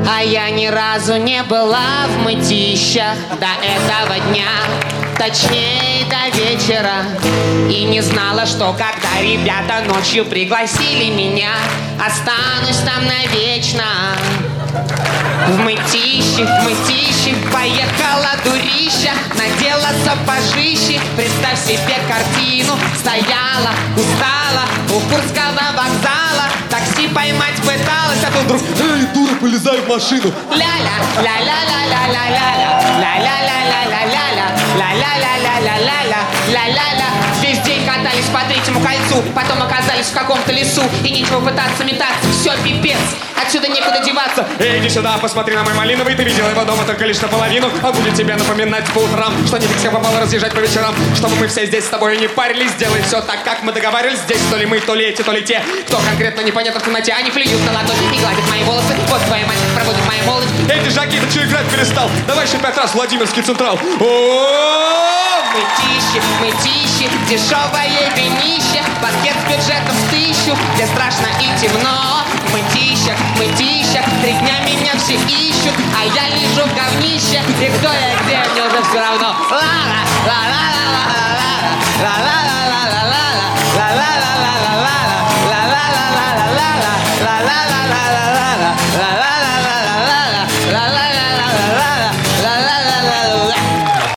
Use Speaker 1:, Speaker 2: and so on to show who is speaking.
Speaker 1: А я ни разу не была в мытищах до этого дня, точнее до вечера. И не знала, что когда ребята ночью пригласили меня, останусь там навечно. В мытищи поехала дурища, надела сапожищи. Представь себе картину, стояла, устала у Курского вокзала, такси поймать пыталась, а тут вдруг: эй, дура, полезай в машину. Ля-ля, ля-ля-ля-ля-ля-ля-ля, ля-ля-ля-ля-ля-ля, ля-ля-ля-ля-ля-ля, ля-ля-ля. Весь день катались по третьему кольцу, потом оказались в каком-то лесу, и нечего пытаться метаться, все пипец, отсюда некуда деваться.
Speaker 2: Эй, иди сюда, посмотри на мой малиновый. Ты видела его дома только лишь наполовину, а будет тебе напоминать по утрам, что не всем попало разъезжать по вечерам. Чтобы мы все здесь с тобой не парились, сделай все так, как мы договаривались. Здесь то ли мы, то ли эти, то ли те. Кто конкретно, непонятно в темноте. Они плюют на ладони и гладят мои волосы. Вот твоя мать проводит мою молодость. Эй, держаки, ты что играть перестал? Давай еще 5 раз Владимирский Централ. О-о-о!
Speaker 1: Мытищи, дешевое винище, пакет с бюджетом в 1000, где страшно и темно. В мытищах, 3 дня меня все ищут, а я лежу в говнище, и кто я, где, мне уже все равно.